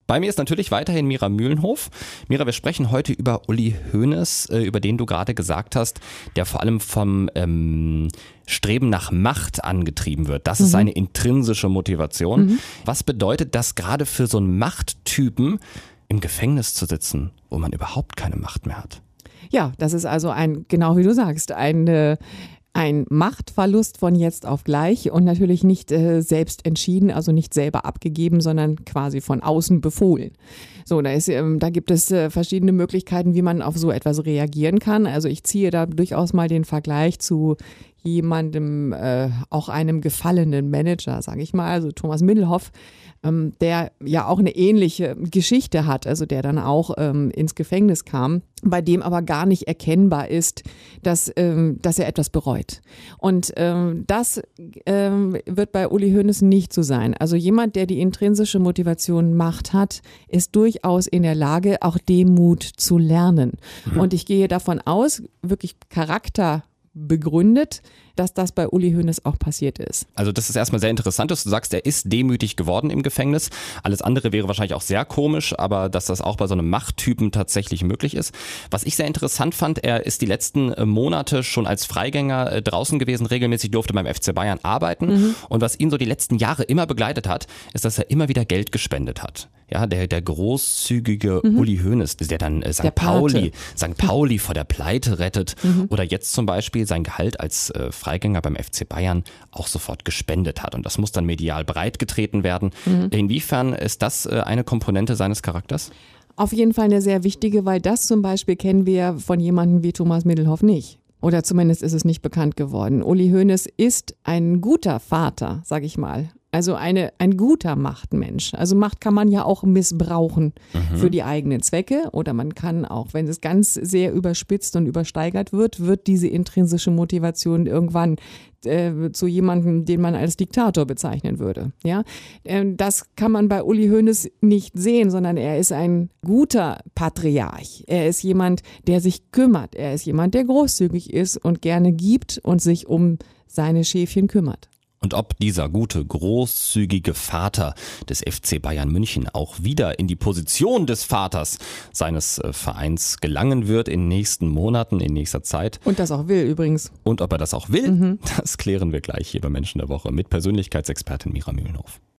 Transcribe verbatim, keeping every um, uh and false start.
Bei mir ist natürlich weiterhin Mira Mühlenhof. Mira, wir sprechen heute über Uli Hoeneß, äh, über den du gerade gesagt hast, der vor allem vom ähm, Streben nach Macht angetrieben wird. Das mhm. ist seine intrinsische Motivation. Mhm. Was bedeutet das gerade für so einen Machttypen, im Gefängnis zu sitzen, wo man überhaupt keine Macht mehr hat? Ja, das ist also ein, genau wie du sagst, ein, ein Machtverlust von jetzt auf gleich und natürlich nicht äh, selbst entschieden, also nicht selber abgegeben, sondern quasi von außen befohlen. So, da, ist, ähm, da gibt es äh, verschiedene Möglichkeiten, wie man auf so etwas reagieren kann. Also ich ziehe da durchaus mal den Vergleich zu jemandem, äh, auch einem gefallenen Manager, sage ich mal, also Thomas Middelhoff, ähm, der ja auch eine ähnliche Geschichte hat, also der dann auch ähm, ins Gefängnis kam, bei dem aber gar nicht erkennbar ist, dass, ähm, dass er etwas bereut. Und ähm, das ähm, wird bei Uli Hoeneß nicht so sein. Also jemand, der die intrinsische Motivation Macht hat, ist durchaus in der Lage, auch Demut zu lernen. Mhm. Und ich gehe davon aus, wirklich Charakter begründet, dass das bei Uli Hoeneß auch passiert ist. Also das ist erstmal sehr interessant, dass du sagst, er ist demütig geworden im Gefängnis. Alles andere wäre wahrscheinlich auch sehr komisch, aber dass das auch bei so einem Machttypen tatsächlich möglich ist. Was ich sehr interessant fand, er ist die letzten Monate schon als Freigänger draußen gewesen, regelmäßig durfte beim F C Bayern arbeiten. Mhm. Und was ihn so die letzten Jahre immer begleitet hat, ist, dass er immer wieder Geld gespendet hat. Ja, der, der großzügige mhm. Uli Hoeneß, der dann äh, Sankt Pauli, Sankt Pauli vor der Pleite rettet mhm. oder jetzt zum Beispiel sein Gehalt als äh, Freigänger beim F C Bayern auch sofort gespendet hat. Und das muss dann medial breitgetreten werden. Mhm. Inwiefern ist das äh, eine Komponente seines Charakters? Auf jeden Fall eine sehr wichtige, weil das zum Beispiel kennen wir von jemandem wie Thomas Middelhoff nicht. Oder zumindest ist es nicht bekannt geworden. Uli Hoeneß ist ein guter Vater, sag ich mal. Also eine, ein guter Machtmensch. Also Macht kann man ja auch missbrauchen mhm. für die eigenen Zwecke oder man kann auch, wenn es ganz sehr überspitzt und übersteigert wird, wird diese intrinsische Motivation irgendwann äh, zu jemandem, den man als Diktator bezeichnen würde. Ja, ähm, das kann man bei Uli Hoeneß nicht sehen, sondern er ist ein guter Patriarch. Er ist jemand, der sich kümmert. Er ist jemand, der großzügig ist und gerne gibt und sich um seine Schäfchen kümmert. Und ob dieser gute, großzügige Vater des F C Bayern München auch wieder in die Position des Vaters seines Vereins gelangen wird in den nächsten Monaten, in nächster Zeit. Und das auch will übrigens. Und ob er das auch will, mhm. das klären wir gleich hier bei Menschen der Woche mit Persönlichkeitsexpertin Mira Mühlenhof.